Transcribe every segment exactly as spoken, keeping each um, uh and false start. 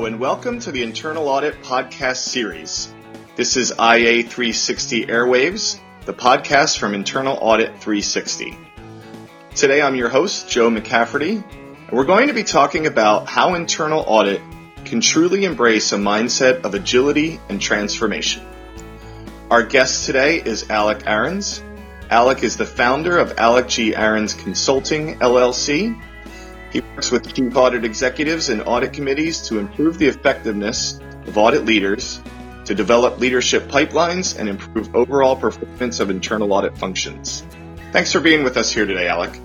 and welcome to the Internal Audit Podcast Series. This is I A three sixty Airwaves, the podcast from Internal Audit three sixty. Today I'm your host, Joe McCafferty, and we're going to be talking about how internal audit can truly embrace a mindset of agility and transformation. Our guest today is Alec Ahrens. Alec is the founder of Alec G. Ahrens Consulting, L L C. He works with chief audit executives and audit committees to improve the effectiveness of audit leaders, to develop leadership pipelines, and improve overall performance of internal audit functions. Thanks for being with us here today, Alec.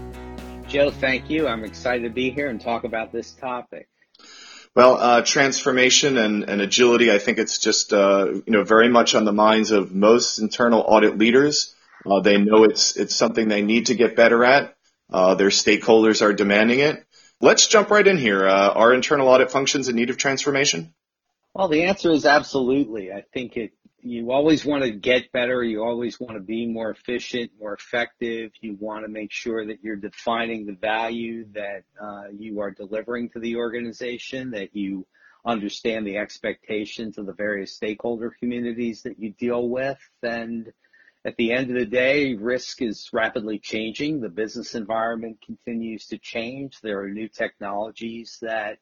Joe, thank you. I'm excited to be here and talk about this topic. Well, uh, transformation and, and agility, I think it's just, uh, you know, very much on the minds of most internal audit leaders. Uh, they know it's it's something they need to get better at. Uh, their stakeholders are demanding it. Let's jump right in here. Uh, are internal audit functions in need of transformation? Well, the answer is absolutely. I think it. You always want to get better. You always want to be more efficient, more effective. You want to make sure that you're defining the value that uh, you are delivering to the organization, that you understand the expectations of the various stakeholder communities that you deal with. And at the end of the day, risk is rapidly changing. The business environment continues to change. There are new technologies that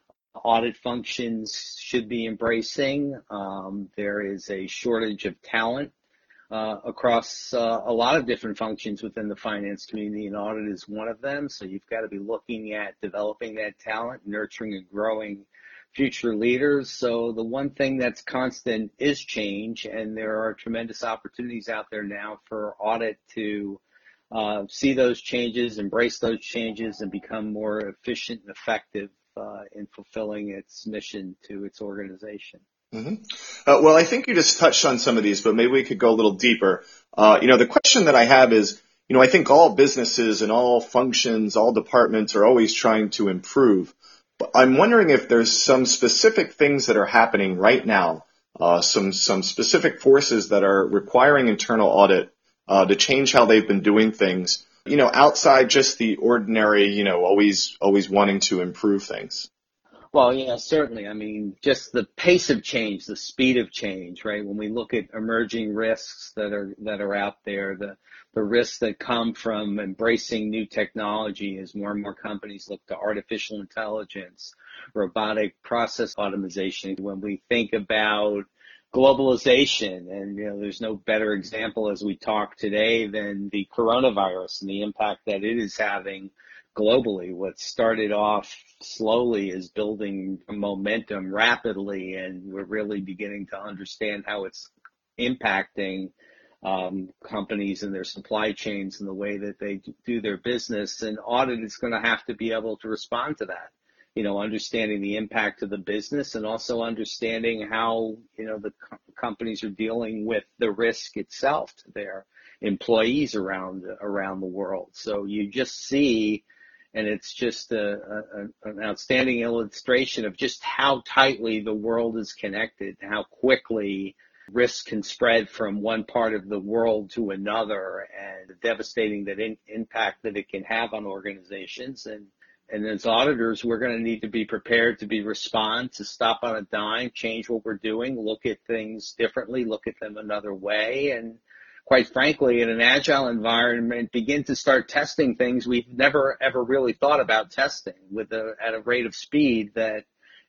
audit functions should be embracing. Um, there is a shortage of talent uh, across uh, a lot of different functions within the finance community, and audit is one of them. So you've got to be looking at developing that talent, nurturing and growing future leaders. So the one thing that's constant is change, and there are tremendous opportunities out there now for audit to uh, see those changes, embrace those changes, and become more efficient and effective uh, in fulfilling its mission to its organization. Mm-hmm. Uh, well, I think you just touched on some of these, but maybe we could go a little deeper. Uh, you know, the question that I have is, you know, I think all businesses and all functions, all departments are always trying to improve. But I'm wondering if there's some specific things that are happening right now, uh, some some specific forces that are requiring internal audit uh, to change how they've been doing things, you know, outside just the ordinary, you know, always always wanting to improve things. Well, yeah, certainly. I mean, just the pace of change, the speed of change, right? When we look at emerging risks that are that are out there, the the risks that come from embracing new technology as more and more companies look to artificial intelligence, robotic process automation. When we think about globalization, and you know, there's no better example as we talk today than the coronavirus and the impact that it is having globally. What started off slowly is building momentum rapidly, and we're really beginning to understand how it's impacting um, companies and their supply chains and the way that they do their business. And audit is going to have to be able to respond to that, you know, understanding the impact of the business and also understanding how, you know, the co- companies are dealing with the risk itself to their employees around around the world. So you just see, and it's just a, a, an outstanding illustration of just how tightly the world is connected, how quickly risk can spread from one part of the world to another, and the devastating that in, impact that it can have on organizations. And, and as auditors, we're going to need to be prepared to be respond, to stop on a dime, change what we're doing, look at things differently, look at them another way, and quite frankly, in an agile environment, begin to start testing things we've never, ever really thought about testing with a, at a rate of speed that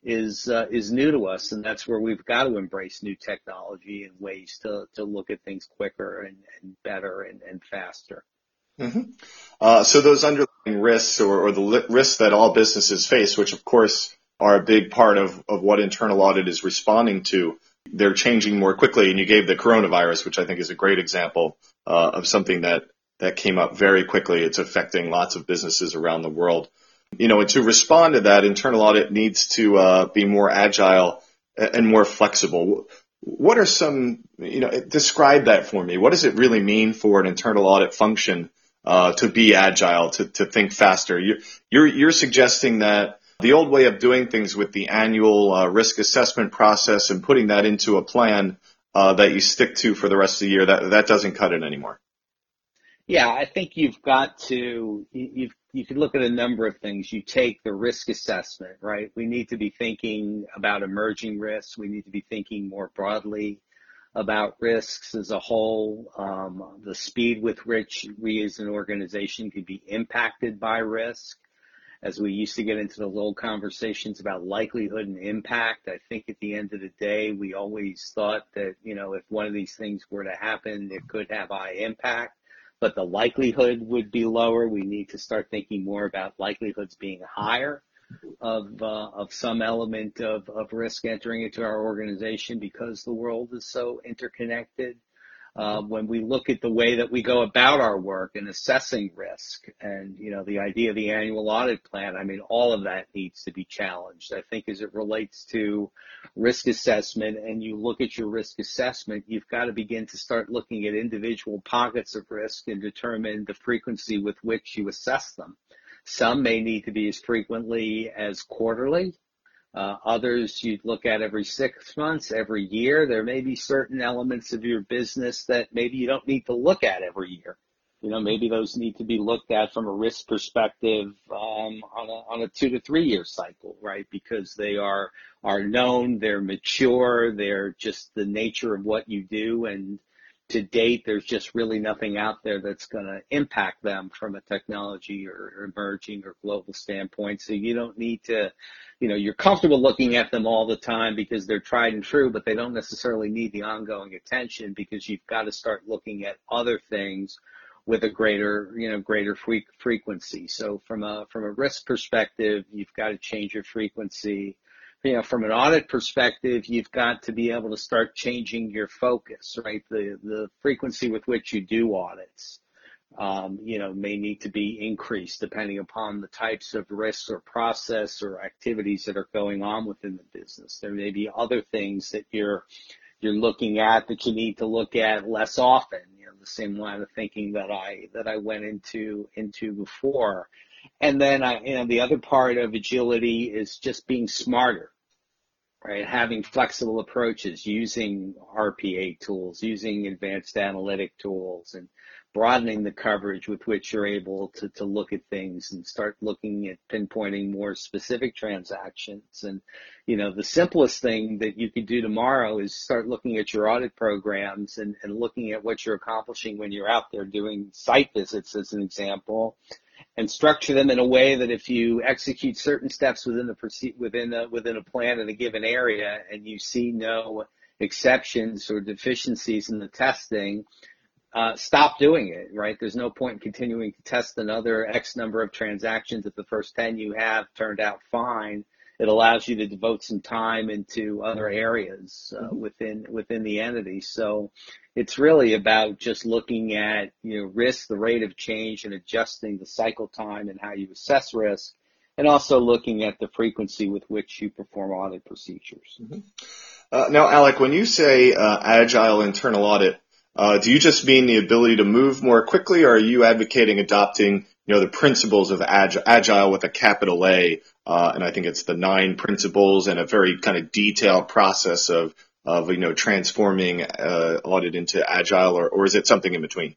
is uh, is new to us. And that's where we've got to embrace new technology and ways to, to look at things quicker and, and better and, and faster. Mm-hmm. Uh, so those underlying risks or, or the li- risks that all businesses face, which of course are a big part of, of what internal audit is responding to, they're changing more quickly. And you gave the coronavirus, which I think is a great example uh, of something that, that came up very quickly. It's affecting lots of businesses around the world. You know, and to respond to that, internal audit needs to uh, be more agile and more flexible. What are some, you know, describe that for me. What does it really mean for an internal audit function uh, to be agile, to, to think faster? You're, you're, you're suggesting that the old way of doing things with the annual uh, risk assessment process and putting that into a plan uh, that you stick to for the rest of the year, that, that doesn't cut it anymore. Yeah, I think you've got to, you, you've, you could look at a number of things. You take the risk assessment, right? We need to be thinking about emerging risks. We need to be thinking more broadly about risks as a whole, um, the speed with which we as an organization could be impacted by risk. As we used to get into those old conversations about likelihood and impact, I think at the end of the day, we always thought that, you know, if one of these things were to happen, it could have high impact, but the likelihood would be lower. We need to start thinking more about likelihoods being higher of uh, of some element of, of risk entering into our organization because the world is so interconnected. Uh, when we look at the way that we go about our work and assessing risk and, you know, the idea of the annual audit plan, I mean, all of that needs to be challenged. I think as it relates to risk assessment and you look at your risk assessment, you've got to begin to start looking at individual pockets of risk and determine the frequency with which you assess them. Some may need to be as frequently as quarterly. Uh, others you'd look at every six months, every year. There may be certain elements of your business that maybe you don't need to look at every year. You know, maybe those need to be looked at from a risk perspective um, on a on a two to three year cycle, right? Because they are are known, they're mature, they're just the nature of what you do, and to date, there's just really nothing out there that's going to impact them from a technology or emerging or global standpoint. So you don't need to, you know, you're comfortable looking at them all the time because they're tried and true, but they don't necessarily need the ongoing attention because you've got to start looking at other things with a greater, you know, greater fre- frequency. So from a, from a risk perspective, you've got to change your frequency. You know, from an audit perspective, you've got to be able to start changing your focus, right? The the frequency with which you do audits, um, you know, may need to be increased depending upon the types of risks or process or activities that are going on within the business. There may be other things that you're you're looking at that you need to look at less often. You know, the same line of thinking that I that I went into into before. And then, I, you know, the other part of agility is just being smarter, right? Having flexible approaches, using R P A tools, using advanced analytic tools, and broadening the coverage with which you're able to, to look at things and start looking at pinpointing more specific transactions. And, you know, the simplest thing that you could do tomorrow is start looking at your audit programs and, and looking at what you're accomplishing when you're out there doing site visits, as an example, and structure them in a way that if you execute certain steps within the within a, within a plan in a given area and you see no exceptions or deficiencies in the testing, uh, stop doing it, right? There's no point in continuing to test another X number of transactions if the first ten you have turned out fine. It allows you to devote some time into other areas uh, within within the entity. So it's really about just looking at, you know, risk, the rate of change, and adjusting the cycle time and how you assess risk, and also looking at the frequency with which you perform audit procedures. Mm-hmm. Uh, now, Alec, when you say uh, agile internal audit, uh, do you just mean the ability to move more quickly, or are you advocating adopting, you know, the principles of agile, agile with a capital A? Uh, and I think it's the nine principles and a very kind of detailed process of, of, you know, transforming uh, audit into agile, or, or is it something in between?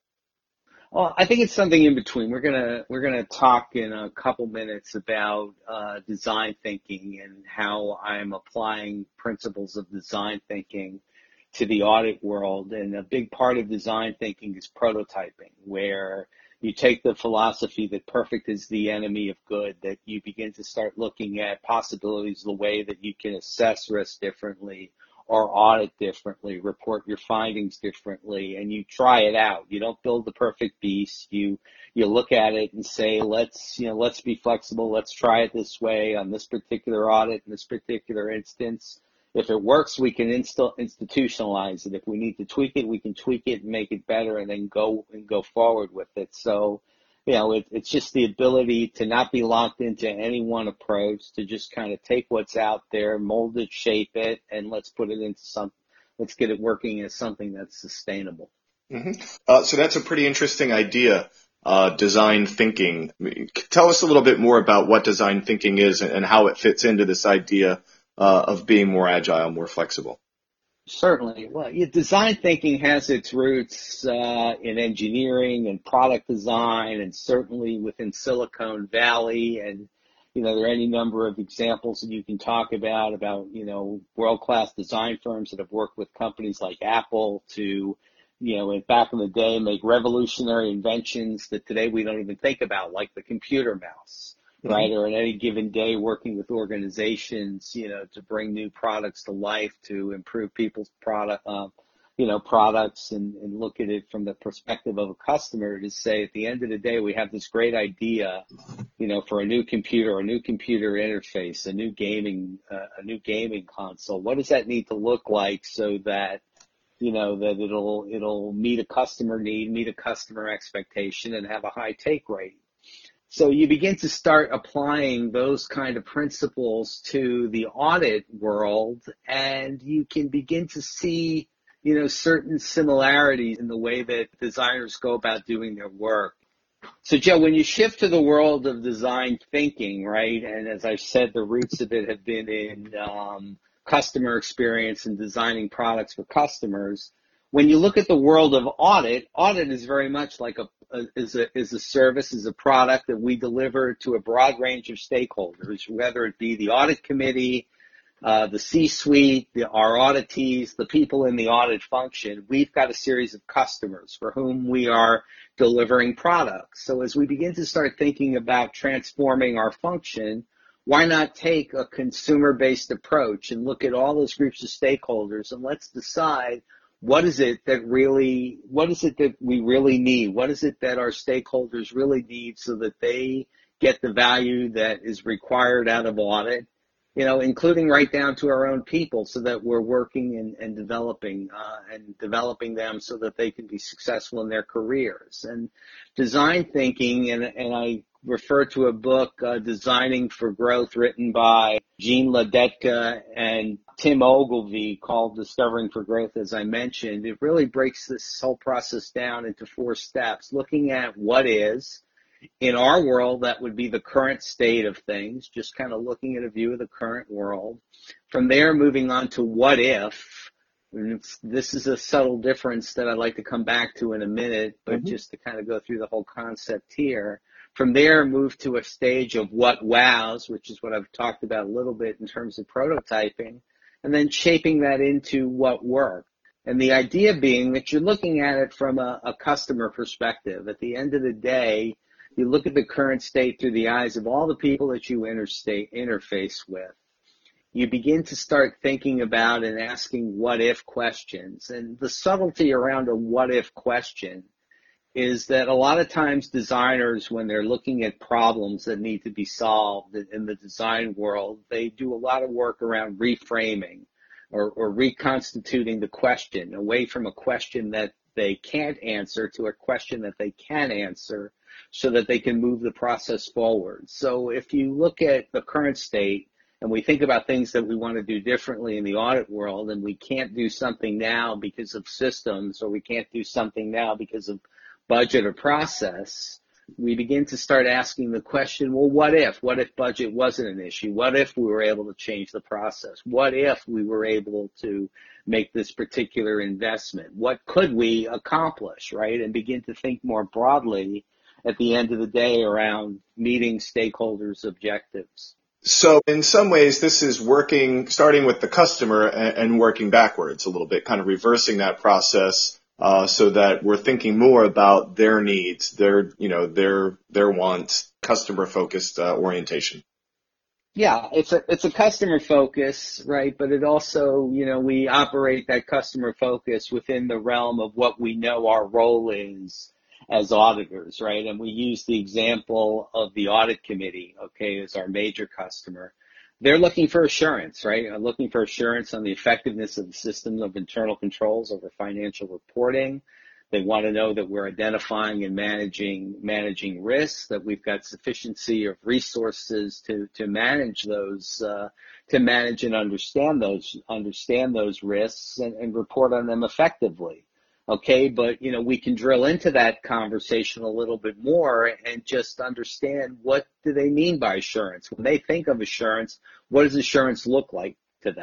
Well, I think it's something in between. We're gonna we're gonna talk in a couple minutes about uh, design thinking and how I'm applying principles of design thinking to the audit world. And a big part of design thinking is prototyping, where you take the philosophy that perfect is the enemy of good, that you begin to start looking at possibilities, the way that you can assess risk differently or audit differently, report your findings differently, and you try it out. You don't build the perfect beast. You you look at it and say, let's you know let's be flexible. Let's try it this way on this particular audit in this particular instance. If it works, we can inst- institutionalize it. If we need to tweak it, we can tweak it and make it better, and then go and go forward with it. So, you know, it, it's just the ability to not be locked into any one approach, to just kind of take what's out there, mold it, shape it, and let's put it into some. Let's get it working as something that's sustainable. Mm-hmm. Uh, so that's a pretty interesting idea. Uh, design thinking. Tell us a little bit more about what design thinking is and, and how it fits into this idea Uh, of being more agile, more flexible. Certainly. Well, yeah, design thinking has its roots uh, in engineering and product design, and certainly within Silicon Valley. And you know, there are any number of examples that you can talk about about you know world-class design firms that have worked with companies like Apple to, you know, in- back in the day, make revolutionary inventions that today we don't even think about, like the computer mouse, Hmm. right? Or at any given day working with organizations, you know, to bring new products to life, to improve people's product, uh, you know, products and, and look at it from the perspective of a customer to say at the end of the day, we have this great idea, you know, for a new computer, a new computer interface, a new gaming, uh, a new gaming console. What does that need to look like so that you know, that it'll it'll meet a customer need, meet a customer expectation, and have a high take rate. So you begin to start applying those kind of principles to the audit world, and you can begin to see, you know, certain similarities in the way that designers go about doing their work. So, Joe, when you shift to the world of design thinking, right, and as I said, the roots of it have been in um, customer experience and designing products for customers. When you look at the world of audit, audit is very much like a, a is a is a service, is a product that we deliver to a broad range of stakeholders, whether it be the audit committee, uh, the C-suite, the, our auditees, the people in the audit function. We've got a series of customers for whom we are delivering products. So as we begin to start thinking about transforming our function, why not take a consumer-based approach and look at all those groups of stakeholders, and let's decide what is it that really, what is it that we really need? What is it that our stakeholders really need so that they get the value that is required out of audit? You know, including right down to our own people, so that we're working and, and developing uh, and developing them so that they can be successful in their careers. And design thinking, and, and I refer to a book, uh, Designing for Growth, written by Gene Ledetka and Tim Ogilvy, called Discovering for Growth, as I mentioned. It really breaks this whole process down into four steps, looking at what is. In our world, that would be the current state of things, just kind of looking at a view of the current world. From there, moving on to what if. This is a subtle difference that I'd like to come back to in a minute, but Hmm. just to kind of go through the whole concept here. From there, move to a stage of what wows, which is what I've talked about a little bit in terms of prototyping, and then shaping that into what works. And the idea being that you're looking at it from a, a customer perspective. At the end of the day, you look at the current state through the eyes of all the people that you interstate, interface with. You begin to start thinking about and asking what if questions. And the subtlety around a what if question is that a lot of times designers, when they're looking at problems that need to be solved in the design world, they do a lot of work around reframing or, or reconstituting the question away from a question that they can't answer to a question that they can answer so that they can move the process forward. So if you look at the current state and we think about things that we want to do differently in the audit world, and we can't do something now because of systems, or we can't do something now because of budget or process, we begin to start asking the question, well, what if? What if budget wasn't an issue? What if we were able to change the process? What if we were able to make this particular investment? What could we accomplish, right? And begin to think more broadly at the end of the day around meeting stakeholders' objectives. So in some ways, this is working, starting with the customer and, and working backwards a little bit, kind of reversing that process. Uh, so that we're thinking more about their needs, their, you know, their, their wants, customer focused uh, orientation. Yeah, it's a it's a customer focus, right? But it also, you know, we operate that customer focus within the realm of what we know our role is as auditors, right? And we use the example of the audit committee, okay, as our major customer. They're looking for assurance, right? They're looking for assurance on the effectiveness of the system of internal controls over financial reporting. They want to know that we're identifying and managing managing risks, that we've got sufficiency of resources to to manage those, uh, to manage and understand those understand those risks and, and report on them effectively. Okay, but you know we can drill into that conversation a little bit more and just understand what do they mean by assurance. When they think of assurance, what does assurance look like to them?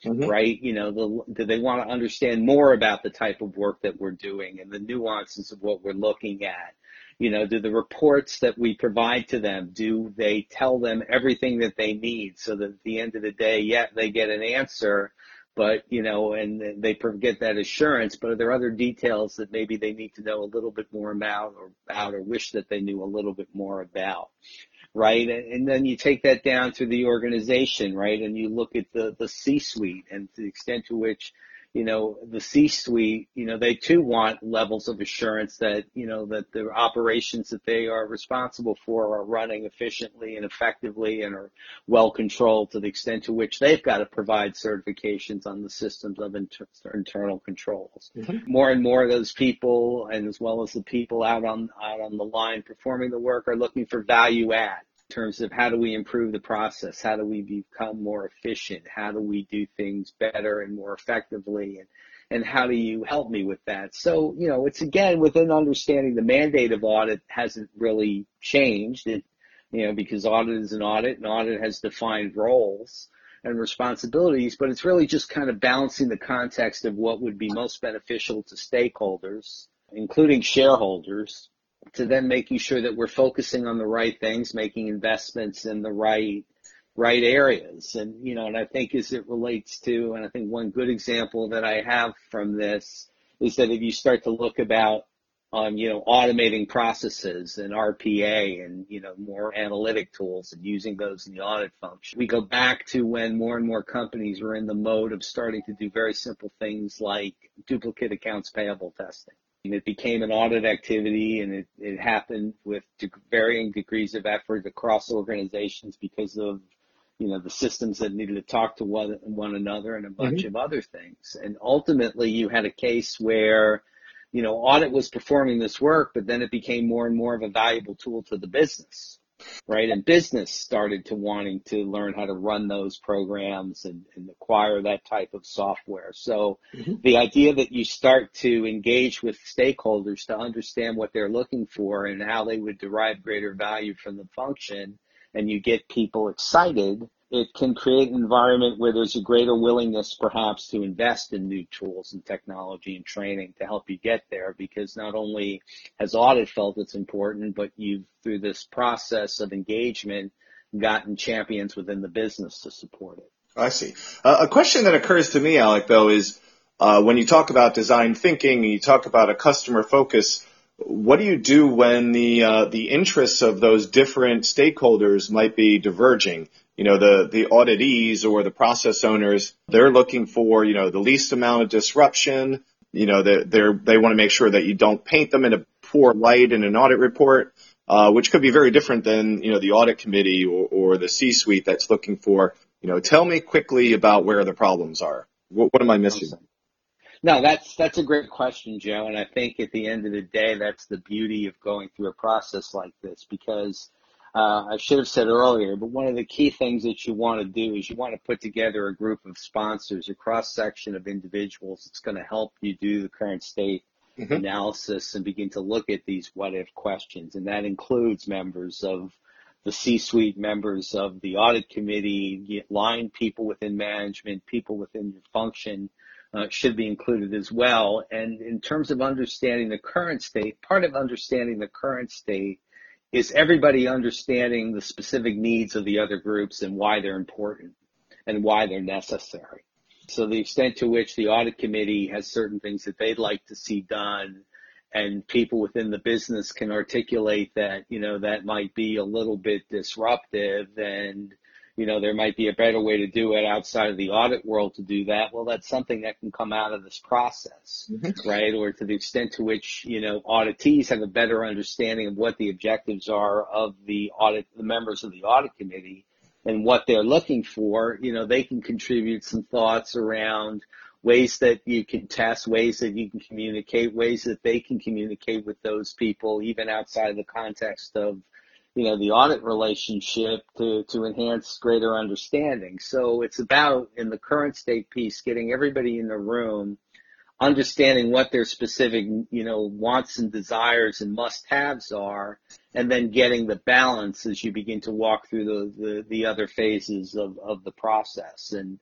Mm-hmm. right? You know, the, do they want to understand more about the type of work that we're doing and the nuances of what we're looking at? You know, do the reports that we provide to them, do they tell them everything that they need so that at the end of the day, yeah, they get an answer, but, you know, and they get that assurance, but are there other details that maybe they need to know a little bit more about or about or wish that they knew a little bit more about? Right. And then you take that down to the organization, right? And you look at the, the C-suite and to the extent to which, you know, the C-suite, you know, they too want levels of assurance that, you know, that the operations that they are responsible for are running efficiently and effectively and are well controlled to the extent to which they've got to provide certifications on the systems of inter- internal controls. Mm-hmm. More and more of those people, and as well as the people out on, out on the line performing the work, are looking for value add. In terms of how do we improve the process? How do we become more efficient? How do we do things better and more effectively? And, and how do you help me with that? So, you know, it's again within understanding the mandate of audit hasn't really changed. It, you know, because audit is an audit and audit has defined roles and responsibilities, but it's really just kind of balancing the context of what would be most beneficial to stakeholders, including shareholders, to then making sure that we're focusing on the right things, making investments in the right right areas. And, you know, and I think as it relates to, and I think one good example that I have from this is that if you start to look about, um, you know, automating processes and R P A and, you know, more analytic tools and using those in the audit function, we go back to when more and more companies were in the mode of starting to do very simple things like duplicate accounts payable testing. It became an audit activity, and it, it happened with varying degrees of effort across organizations because of, you know, the systems that needed to talk to one, one another and a bunch Mm-hmm. of other things. And ultimately, you had a case where, you know, audit was performing this work, but then it became more and more of a valuable tool to the business, right? And business started to wanting to learn how to run those programs and, and acquire that type of software. So Mm-hmm. the idea that you start to engage with stakeholders to understand what they're looking for and how they would derive greater value from the function, and you get people excited, it can create an environment where there's a greater willingness perhaps to invest in new tools and technology and training to help you get there, because not only has audit felt it's important, but you've, through this process of engagement, gotten champions within the business to support it. I see. Uh, a question that occurs to me, Alec, though, is uh, when you talk about design thinking and you talk about a customer focus, what do you do when the uh, the interests of those different stakeholders might be diverging? You know, the, the auditees or the process owners, they're looking for, you know, the least amount of disruption. You know, they're, they're, they want to make sure that you don't paint them in a poor light in an audit report, uh, which could be very different than, you know, the audit committee or, or the C-suite that's looking for, you know, tell me quickly about where the problems are. What, what am I missing? Awesome. No, that's that's a great question, Joe. And I think at the end of the day, that's the beauty of going through a process like this, because uh, I should have said earlier, but one of the key things that you want to do is you want to put together a group of sponsors, a cross-section of individuals that's going to help you do the current state Mm-hmm. analysis and begin to look at these what-if questions. And that includes members of the C-suite, members of the audit committee, line people within management, people within your function, Uh, should be included as well. And in terms of understanding the current state, part of understanding the current state is everybody understanding the specific needs of the other groups and why they're important and why they're necessary. So the extent to which the audit committee has certain things that they'd like to see done, and people within the business can articulate that, you know, that might be a little bit disruptive, and you know, there might be a better way to do it outside of the audit world to do that. Well, that's something that can come out of this process, Mm-hmm. right? Or to the extent to which, you know, auditees have a better understanding of what the objectives are of the audit, the members of the audit committee and what they're looking for, you know, they can contribute some thoughts around ways that you can test, ways that you can communicate, ways that they can communicate with those people, even outside of the context of, you know, the audit relationship to, to enhance greater understanding. So it's about, in the current state piece, getting everybody in the room, understanding what their specific, you know, wants and desires and must-haves are, and then getting the balance as you begin to walk through the, the, the other phases of, of the process. And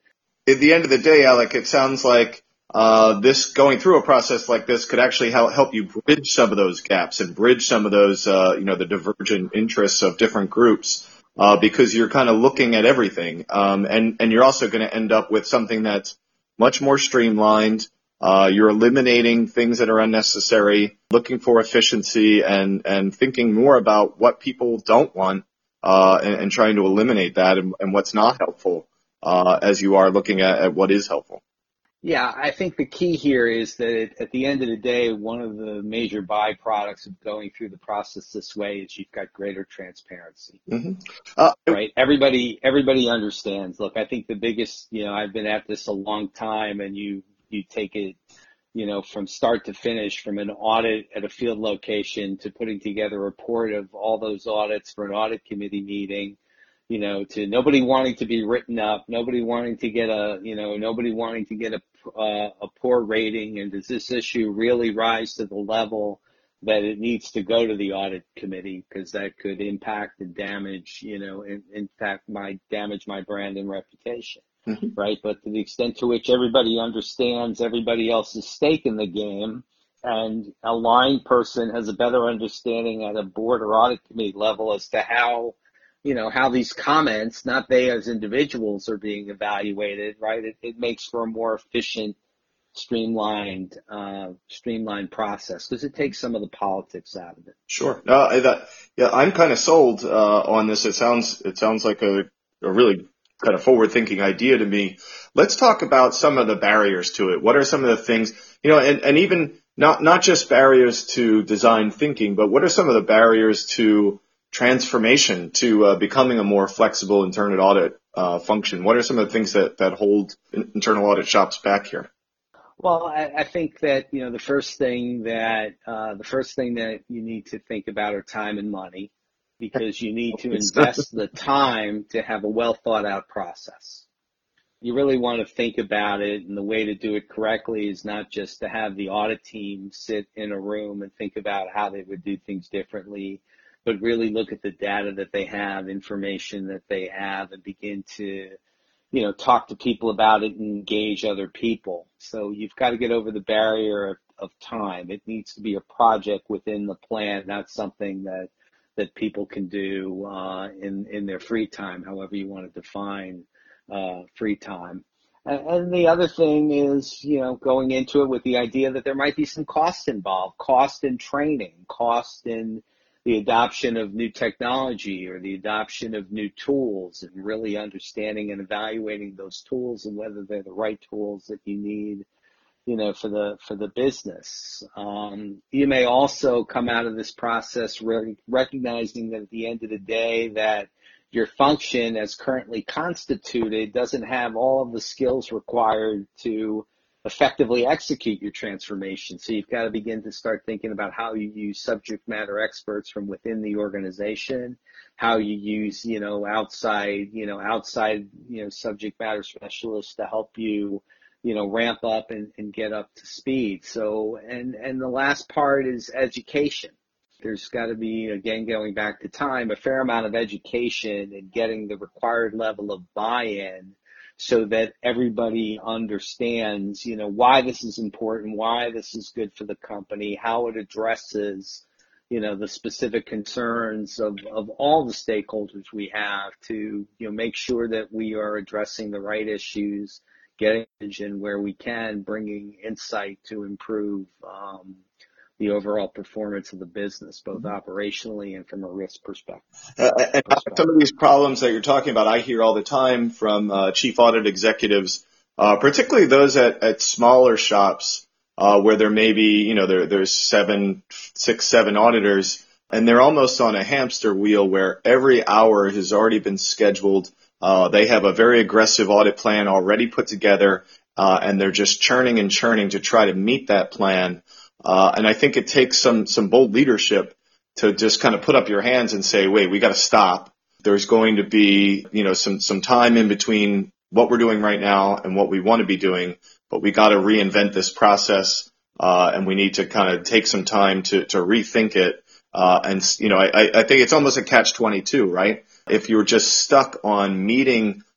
at the end of the day, Alec, it sounds like uh, this going through a process like this could actually help help you bridge some of those gaps and bridge some of those, uh, you know, the divergent interests of different groups, uh, because you're kind of looking at everything, um, and and you're also going to end up with something that's much more streamlined. Uh, you're eliminating things that are unnecessary, looking for efficiency, and and thinking more about what people don't want, uh, and, and trying to eliminate that and, and what's not helpful. Uh, as you are looking at, at what is helpful. Yeah, I think the key here is that at the end of the day, one of the major byproducts of going through the process this way is you've got greater transparency. Mm-hmm. Uh, right? Everybody, everybody understands. Look, I think the biggest, you know, I've been at this a long time, and you, you take it, you know, from start to finish, from an audit at a field location to putting together a report of all those audits for an audit committee meeting, you know, to nobody wanting to be written up, nobody wanting to get a, you know, nobody wanting to get a, uh, a poor rating. And does this issue really rise to the level that it needs to go to the audit committee? Because that could impact and damage, you know, in, in fact, my damage my brand and reputation, mm-hmm. right? But to the extent to which everybody understands everybody else's stake in the game, and a line person has a better understanding at a board or audit committee level as to how, you know, how these comments, not they as individuals, are being evaluated, right? It, it makes for a more efficient, streamlined, uh, streamlined process, because it takes some of the politics out of it. Sure. No, I, that, yeah, I'm kind of sold uh, on this. It sounds, it sounds like a, a really kind of forward-thinking idea to me. Let's talk about some of the barriers to it. What are some of the things, you know, and, and even not not just barriers to design thinking, but what are some of the barriers to transformation, to uh, becoming a more flexible internal audit uh, function? What are some of the things that, that hold internal audit shops back here? Well, I, I think that, you know, the first thing that uh, the first thing that you need to think about are time and money, because you need to invest the time to have a well thought out process. You really want to think about it, and the way to do it correctly is not just to have the audit team sit in a room and think about how they would do things differently, but really look at the data that they have, information that they have, and begin to, you know, talk to people about it and engage other people. So you've got to get over the barrier of, of time. It needs to be a project within the plan, not something that that people can do uh, in in their free time, however you want to define uh, free time. And, and the other thing is, you know, going into it with the idea that there might be some cost involved, cost in training, cost in the adoption of new technology or the adoption of new tools, and really understanding and evaluating those tools and whether they're the right tools that you need, you know, for the for the business. Um, you may also come out of this process re- recognizing that at the end of the day that your function as currently constituted doesn't have all of the skills required to effectively execute your transformation. So you've got to begin to start thinking about how you use subject matter experts from within the organization, how you use, you know, outside, you know, outside, you know, subject matter specialists to help you, you know, ramp up and, and get up to speed. So, and, and the last part is education. There's got to be, again, going back to time, a fair amount of education and getting the required level of buy-in so that everybody understands, you know, why this is important, why this is good for the company, how it addresses, you know, the specific concerns of, of all the stakeholders we have to, you know, make sure that we are addressing the right issues, getting in where we can, bringing insight to improve um, the overall performance of the business, both operationally and from a risk perspective. Uh, and perspective. Some of these problems that you're talking about, I hear all the time from uh, chief audit executives, uh, particularly those at, at smaller shops uh, where there may be, you know, there, there's seven, six, seven auditors, and they're almost on a hamster wheel where every hour has already been scheduled. Uh, they have a very aggressive audit plan already put together, uh, and they're just churning and churning to try to meet that plan. Uh, and I think it takes some, some bold leadership to just kind of put up your hands and say, wait, we got to stop. There's going to be, you know, some, some time in between what we're doing right now and what we want to be doing, but we got to reinvent this process. Uh, and we need to kind of take some time to, to rethink it. Uh, and, you know, I, I think it's almost a catch twenty-two, right? If you're just stuck on meeting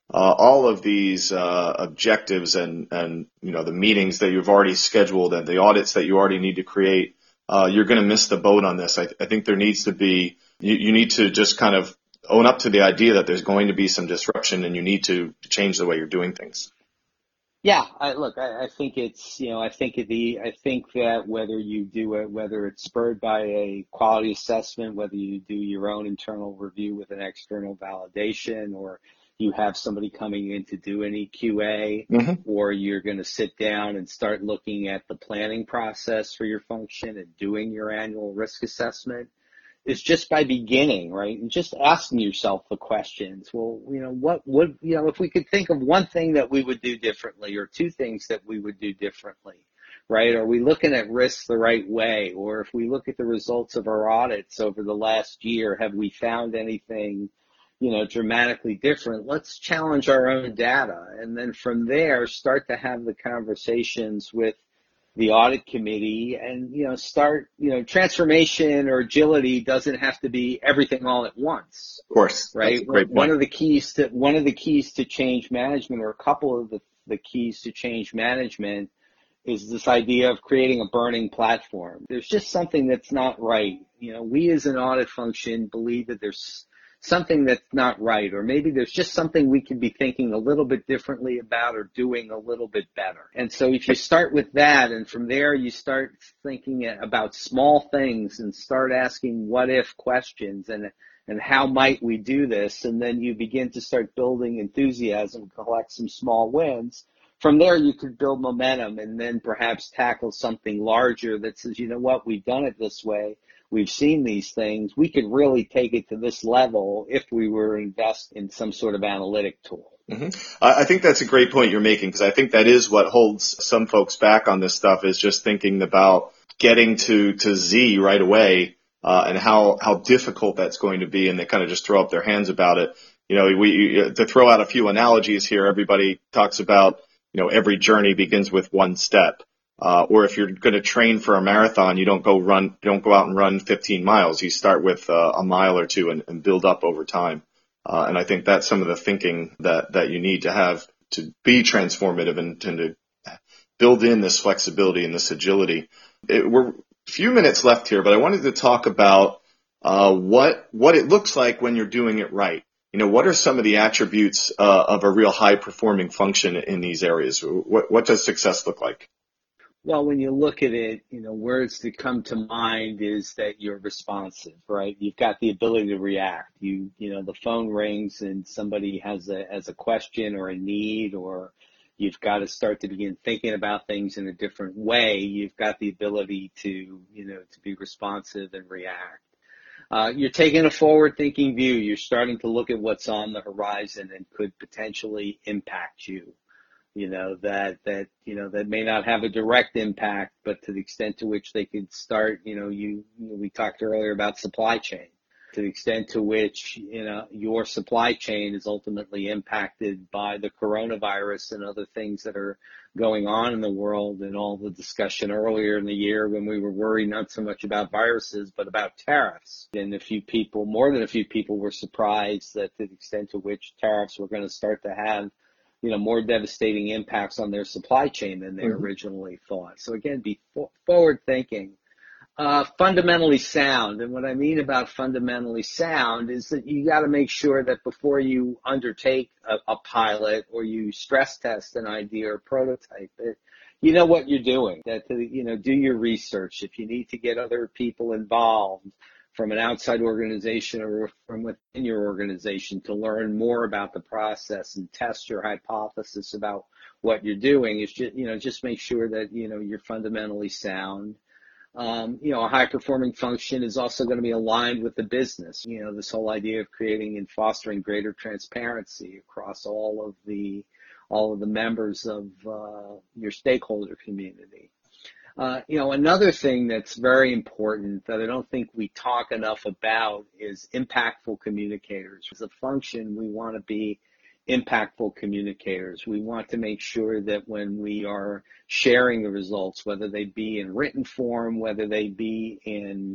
uh, all of these uh, objectives and, and, you know, the meetings that you've already scheduled and the audits that you already need to create, uh, you're going to miss the boat on this. I, I think there needs to be, you, you need to just kind of own up to the idea that there's going to be some disruption and you need to change the way you're doing things. Yeah, I, look, I, I think it's, you know, I think the, I think that whether you do it, whether it's spurred by a quality assessment, whether you do your own internal review with an external validation, or you have somebody coming in to do an E Q A, mm-hmm. or you're going to sit down and start looking at the planning process for your function and doing your annual risk assessment, is just by beginning, right? And just asking yourself the questions. Well, you know, what would, you know, if we could think of one thing that we would do differently or two things that we would do differently, right? Are we looking at risks the right way? Or if we look at the results of our audits over the last year, have we found anything, you know, dramatically different? Let's challenge our own data. And then from there, start to have the conversations with the audit committee and, you know, start, you know, transformation or agility doesn't have to be everything all at once. Of course. Right. That's a great point. One of the keys to, one of the keys to change management, or a couple of the, the keys to change management, is this idea of creating a burning platform. There's just something that's not right. You know, we as an audit function believe that there's something that's not right, or maybe there's just something we could be thinking a little bit differently about or doing a little bit better. And so if you start with that, and from there you start thinking about small things and start asking what if questions and and how might we do this, and then you begin to start building enthusiasm, collect some small wins. From there you could build momentum and then perhaps tackle something larger that says, you know what, we've done it this way. We've seen these things. We could really take it to this level if we were to invest in some sort of analytic tool. Mm-hmm. I think that's a great point you're making, because I think that is what holds some folks back on this stuff, is just thinking about getting to, to Z right away, uh, and how, how difficult that's going to be. And they kind of just throw up their hands about it. You know, we, to throw out a few analogies here, everybody talks about, you know, every journey begins with one step. Uh, or if you're going to train for a marathon, you don't go run, you don't go out and run fifteen miles. You start with uh, a mile or two and, and build up over time. Uh, and I think that's some of the thinking that, that you need to have to be transformative and, and to build in this flexibility and this agility. It, we're a few minutes left here, but I wanted to talk about uh, what what it looks like when you're doing it right. You know, what are some of the attributes uh, of a real high performing function in these areas? What, what does success look like? Well, when you look at it, you know, words that come to mind is that you're responsive, right? You've got the ability to react. You, you know, the phone rings and somebody has a, has a question or a need, or you've got to start to begin thinking about things in a different way. You've got the ability to, you know, to be responsive and react. Uh, you're taking a forward-thinking view. You're starting to look at what's on the horizon and could potentially impact you. You know, that, that, you know, that may not have a direct impact, but to the extent to which they could start, you know, you, we talked earlier about supply chain, to the extent to which, you know, your supply chain is ultimately impacted by the coronavirus and other things that are going on in the world, and all the discussion earlier in the year when we were worried not so much about viruses, but about tariffs. And a few people, more than a few people, were surprised that to the extent to which tariffs were going to start to have, you know, more devastating impacts on their supply chain than they mm-hmm. originally thought. So again, be forward thinking, uh, fundamentally sound. And what I mean about fundamentally sound is that you got to make sure that before you undertake a, a pilot or you stress test an idea or prototype it, you know what you're doing, that, you know, do your research. If you need to get other people involved from an outside organization or from within your organization to learn more about the process and test your hypothesis about what you're doing, is just, you know, just make sure that, you know, you're fundamentally sound. Um, you know, a high performing function is also going to be aligned with the business. You know, this whole idea of creating and fostering greater transparency across all of the, all of the members of uh, your stakeholder community. Uh, you know, another thing that's very important that I don't think we talk enough about is impactful communicators. As a function, we want to be impactful communicators. We want to make sure that when we are sharing the results, whether they be in written form, whether they be in,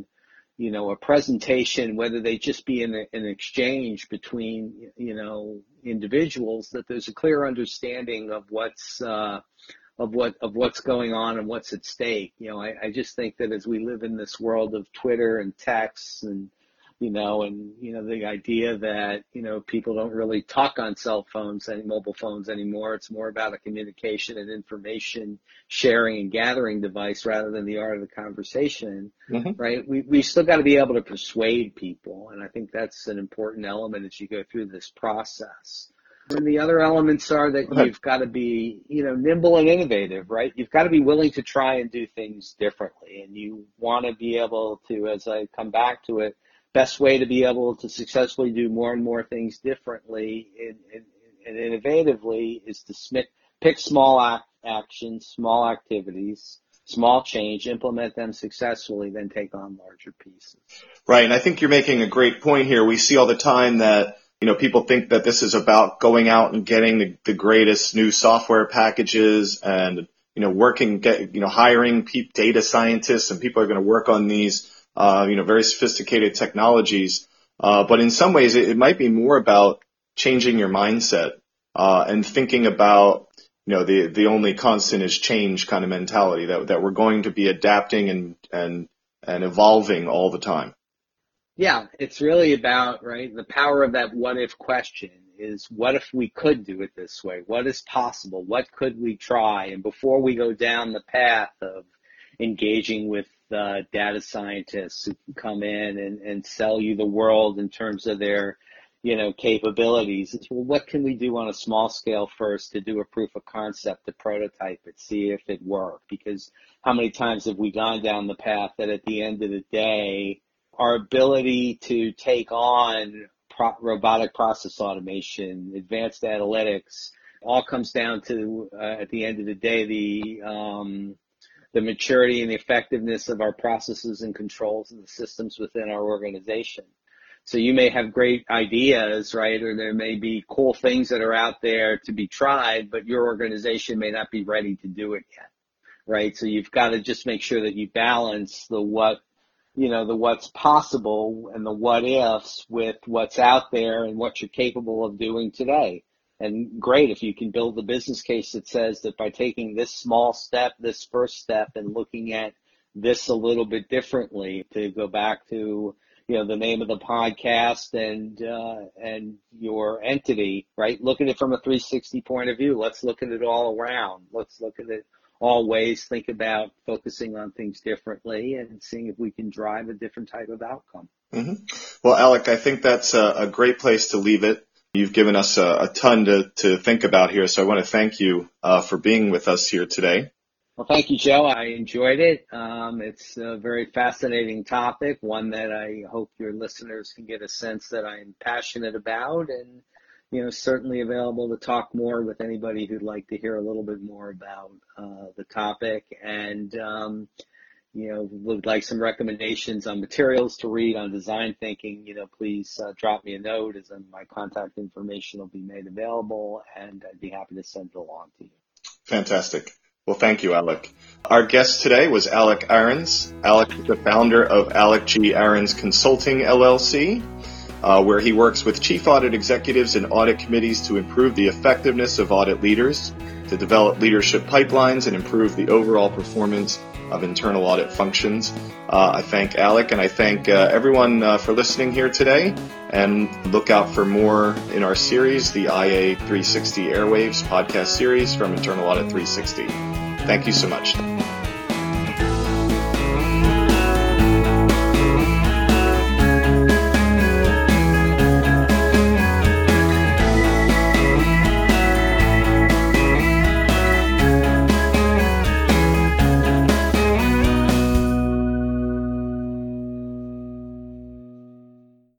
you know, a presentation, whether they just be in a, an exchange between, you know, individuals, that there's a clear understanding of what's, uh, of what, of what's going on and what's at stake. You know, I, I just think that as we live in this world of Twitter and texts and, you know, and, you know, the idea that, you know, people don't really talk on cell phones and mobile phones anymore. It's more about a communication and information sharing and gathering device rather than the art of the conversation, mm-hmm. right? We, we still got to be able to persuade people. And I think that's an important element as you go through this process. And the other elements are that you've got to be, you know, nimble and innovative, right? You've got to be willing to try and do things differently. And you want to be able to, as I come back to it, best way to be able to successfully do more and more things differently and, and, and innovatively is to sm- pick small act, actions, small activities, small change, implement them successfully, then take on larger pieces. Right, and I think you're making a great point here. We see all the time that, you know, people think that this is about going out and getting the, the greatest new software packages and, you know, working, get, you know, hiring pe- data scientists, and people are going to work on these Uh, you know, very sophisticated technologies. Uh, but in some ways, it, it might be more about changing your mindset, uh, and thinking about, you know, the, the only constant is change kind of mentality, that, that we're going to be adapting and, and, and evolving all the time. Yeah, it's really about, right, the power of that what if question is, what if we could do it this way? What is possible? What could we try? And before we go down the path of engaging with uh, data scientists who can come in and, and sell you the world in terms of their, you know, capabilities, it's, well, what can we do on a small scale first to do a proof of concept, to prototype it, see if it worked? Because how many times have we gone down the path that at the end of the day, our ability to take on pro- robotic process automation, advanced analytics, all comes down to, uh, at the end of the day, the um, the maturity and the effectiveness of our processes and controls and the systems within our organization. So you may have great ideas, right, or there may be cool things that are out there to be tried, but your organization may not be ready to do it yet, right? So you've got to just make sure that you balance the what, you know, the what's possible and the what ifs with what's out there and what you're capable of doing today. And great if you can build a business case that says that by taking this small step, this first step, and looking at this a little bit differently, to go back to, you know, the name of the podcast and uh, and your entity, right? Look at it from a three sixty point of view. Let's look at it all around. Let's look at it all ways. Think about focusing on things differently and seeing if we can drive a different type of outcome. Mm-hmm. Well, Alec, I think that's a, a great place to leave it. You've given us a, a ton to, to think about here, so I want to thank you uh, for being with us here today. Well, thank you, Joe. I enjoyed it. Um, it's a very fascinating topic, one that I hope your listeners can get a sense that I'm passionate about, and, you know, certainly available to talk more with anybody who'd like to hear a little bit more about uh, the topic. And, um, you know, would like some recommendations on materials to read on design thinking, you know, please uh, drop me a note, as my contact information will be made available, and I'd be happy to send it along to you. Fantastic. Well, thank you, Alec. Our guest today was Alec Ahrens. Alec is the founder of Alec G. Ahrens Consulting, L L C, uh, where he works with chief audit executives and audit committees to improve the effectiveness of audit leaders, to develop leadership pipelines, and improve the overall performance of internal audit functions. Uh, I thank Alec, and I thank uh, everyone uh, for listening here today, and look out for more in our series, the I A three sixty Airwaves podcast series from Internal Audit three sixty. Thank you so much.